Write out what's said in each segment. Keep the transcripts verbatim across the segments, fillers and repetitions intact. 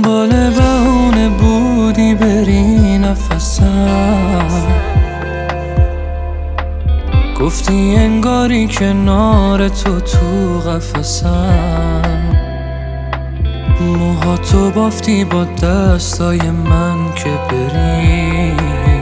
دنبال بهونه بودی بری نفسم، گفتی انگاری کنار تو تو قفسم. موهاتو بافتی با دستای من که بری،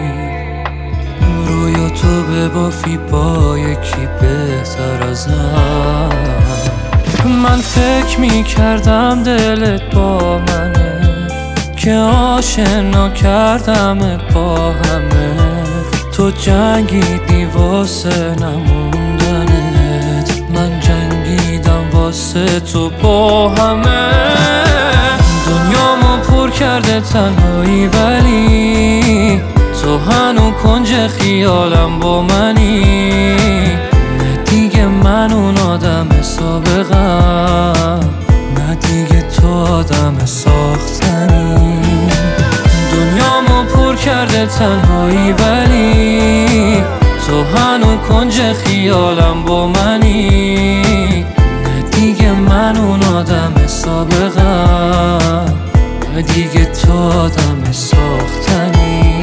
رویاتو ببافی با یکی بهتر ازم. من فکر میکردم دلت با منه، که آشنا کردمت با همه. تو جنگیدی واسه نموندنت، من جنگیدم واسه تو با همه. دنیامو پر کرده تنهایی، ولی تو هنو کنج خیالم با منی. نه دیگه من اون آدم سابقم، نه دیگه تو آدم ساختنی. دنیامو پر کرده تنهایی، ولی تو هنو کنج خیالم با منی. نه دیگه من اون آدم سابقم، نه دیگه تو آدم ساختنی.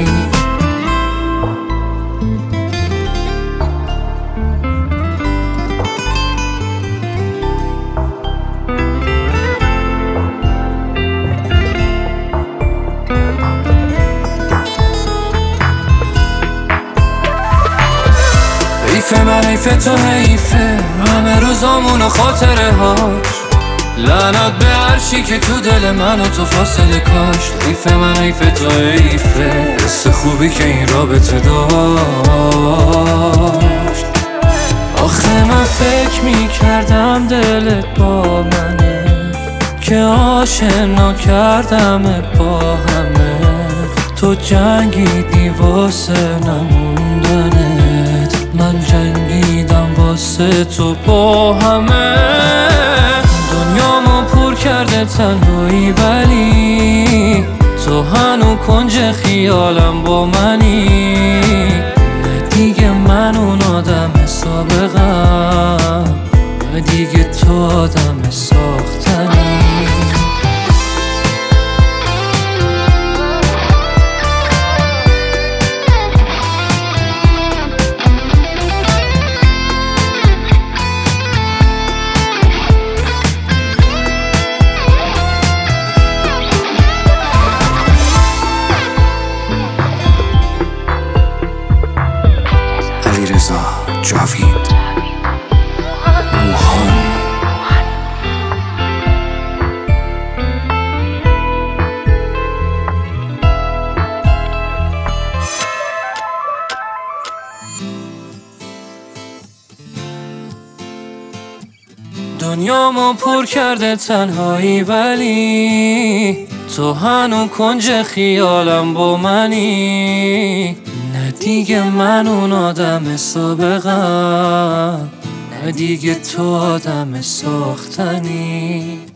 حیفه من حیفه تو حیفه، همه روزامون و خاطره هاش. لعنت به هرچی که تو دل من و تو فاصله کاش. حیفه من حیفه تو حیفه، حس خوبی که این رابطه داشت. آخه من فکر میکردم دلت با منه، که آشنا کردمت با همه. تو جنگیدی واسه نموندنت، من جنگیدم واسه تو با همه. دنیامو پر کرده تنهایی، ولی تو هنو کنج خیالم با منی. نه دیگه من اون آدم سابقم، نه دیگه تو آدم ساختنی. جاوید موهان. دنیامو پر کرده تنهایی، ولی تو هنو کنج خیالم با منی. نه دیگه من اون آدم سابقم، نه دیگه تو آدم ساختنی.